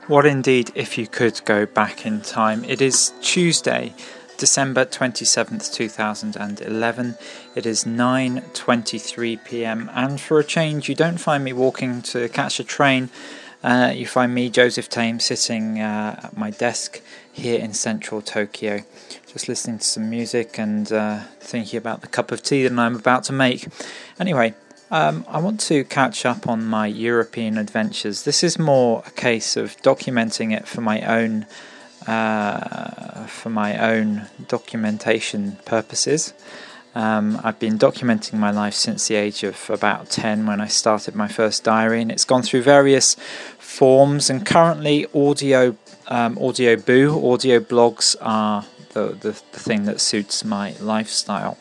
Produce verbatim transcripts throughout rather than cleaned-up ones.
What indeed if you could go back in time? It is Tuesday, December twenty-seventh, two thousand eleven. It is nine twenty-three p.m. and for a change you don't find me walking to catch a train. Uh, you find me, Joseph Tame, sitting uh, at my desk here in central Tokyo, just listening to some music and uh, thinking about the cup of tea that I'm about to make. Anyway, Um, I want to catch up on my European adventures. This is more a case of documenting it for my own, uh, for my own documentation purposes. Um, I've been documenting my life since the age of about ten when I started my first diary, and it's gone through various forms. And currently, audio, um, audio boo, audio blogs are the, the the thing that suits my lifestyle.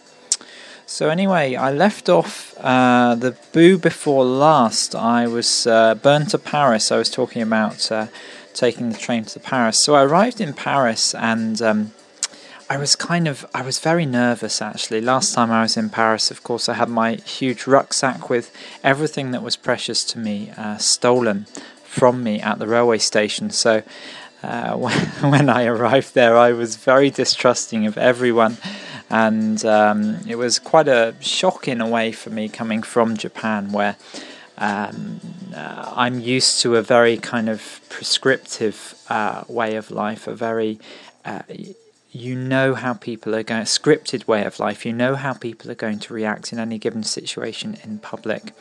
So anyway, I left off uh, the boo before last. I was uh, burned to Paris. I was talking about uh, taking the train to Paris. So I arrived in Paris and um, I was kind of, I was very nervous actually. Last time I was in Paris, of course, I had my huge rucksack with everything that was precious to me uh, stolen from me at the railway station. So uh, when, when I arrived there, I was very distrusting of everyone. And um, it was quite a shock in a way for me coming from Japan, where um, uh, I'm used to a very kind of prescriptive uh, way of life, a very, uh, you know how people are going, a scripted way of life, you know how people are going to react in any given situation in public.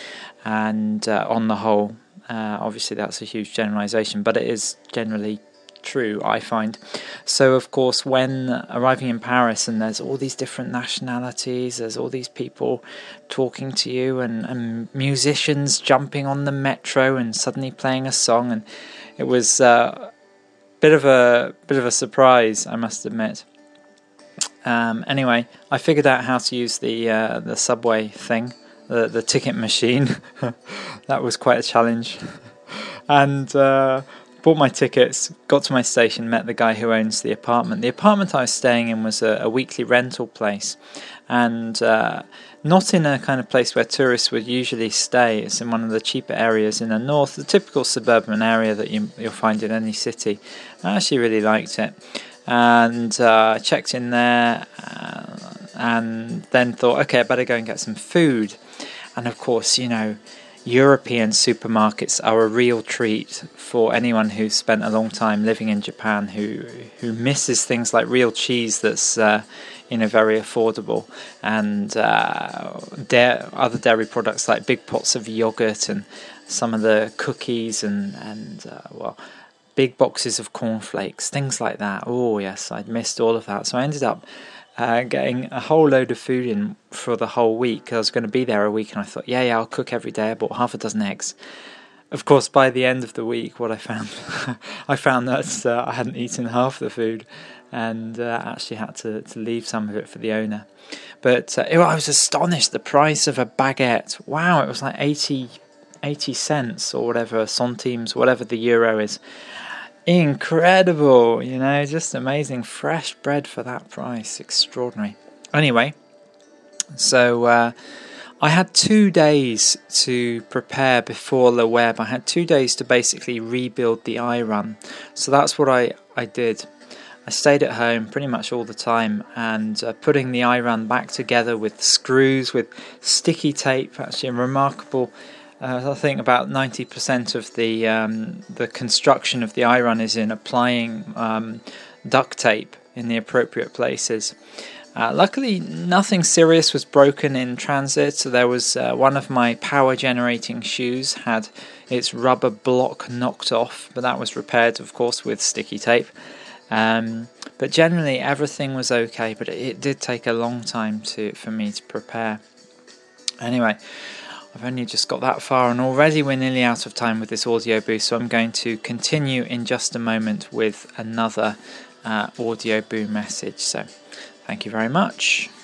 And uh, on the whole, uh, obviously that's a huge generalization, but it is generally true, I find. So of course, when arriving in Paris and there's all these different nationalities, there's all these people talking to you and, and musicians jumping on the metro and suddenly playing a song, and it was uh, a bit of a bit of a surprise, I must admit. Um, anyway, I figured out how to use the uh, the subway thing, the the ticket machine. That was quite a challenge, and uh, bought my tickets, got to my station, met the guy who owns the apartment. The apartment I was staying in was a, a weekly rental place, and uh, not in a kind of place where tourists would usually stay. It's in one of the cheaper areas in the north, the typical suburban area that you, you'll find in any city. I actually really liked it, and uh, checked in there, uh, and then thought, okay, I better go and get some food. And of course, you know, European supermarkets are a real treat for anyone who's spent a long time living in Japan, who who misses things like real cheese that's uh, you know very affordable, and uh, da- other dairy products like big pots of yogurt and some of the cookies and and uh, well big boxes of cornflakes, things like that. Oh yes, I'd missed all of that. So I ended up Uh, getting a whole load of food in for the whole week. I was going to be there a week, and I thought, yeah, yeah, I'll cook every day. I bought half a dozen eggs. Of course, by the end of the week, what I found, I found that uh, I hadn't eaten half the food, and uh, actually had to, to leave some of it for the owner. But uh, I was astonished. The price of a baguette, wow, it was like eighty, eighty cents or whatever, centimes, whatever the euro is. Incredible, you know, just amazing. Fresh bread for that price, extraordinary. Anyway, so uh, I had two days to prepare before the web. I had two days to basically rebuild the iRun. So that's what I, I did. I stayed at home pretty much all the time, and uh, putting the iRun back together with screws, with sticky tape, actually a remarkable. Uh, I think about ninety percent of the um, the construction of the iRun is in applying um, duct tape in the appropriate places. Uh, luckily, nothing serious was broken in transit. So there was uh, one of my power generating shoes had its rubber block knocked off, but that was repaired, of course, with sticky tape. Um, but generally, everything was okay. But it, it did take a long time to for me to prepare. Anyway, I've only just got that far, and already we're nearly out of time with this audio boost, so I'm going to continue in just a moment with another uh, audio boo message. So thank you very much.